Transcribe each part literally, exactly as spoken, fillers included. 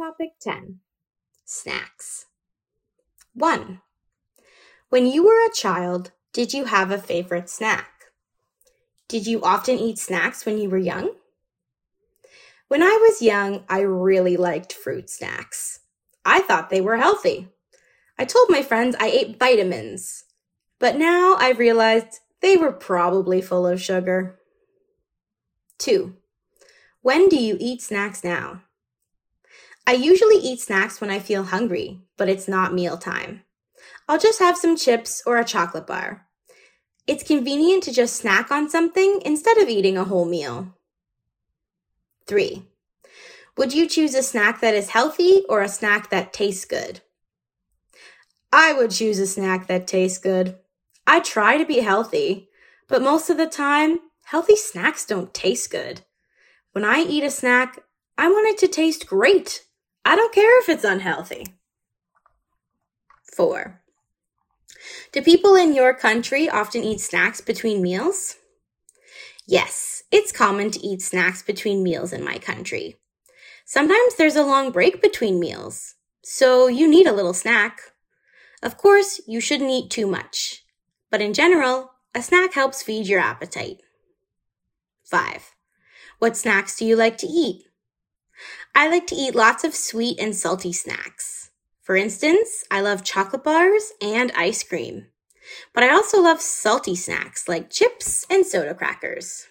Topic ten. Snacks. one. When you were a child, did you have a favorite snack? Did you often eat snacks when you were young? When I was young, I really liked fruit snacks. I thought they were healthy. I told my friends I ate vitamins, but now I've realized they were probably full of sugar. two. When do you eat snacks now? I usually eat snacks when I feel hungry, but it's not mealtime. I'll just have some chips or a chocolate bar. It's convenient to just snack on something instead of eating a whole meal. three. Would you choose a snack that is healthy or a snack that tastes good? I would choose a snack that tastes good. I try to be healthy, but most of the time, healthy snacks don't taste good. When I eat a snack, I want it to taste great. I don't care if it's unhealthy. four. Do people in your country often eat snacks between meals? Yes, it's common to eat snacks between meals in my country. Sometimes there's a long break between meals, so you need a little snack. Of course, you shouldn't eat too much, but in general, a snack helps feed your appetite. five. What snacks do you like to eat? I like to eat lots of sweet and salty snacks. For instance, I love chocolate bars and ice cream. But I also love salty snacks like chips and soda crackers.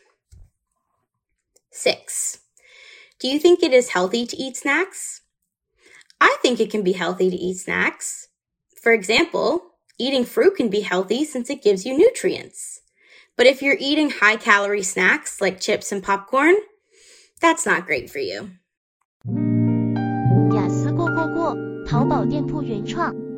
six. Do you think it is healthy to eat snacks? I think it can be healthy to eat snacks. For example, eating fruit can be healthy since it gives you nutrients. But if you're eating high-calorie snacks like chips and popcorn, that's not great for you. 雅思过过过，淘宝店铺原创。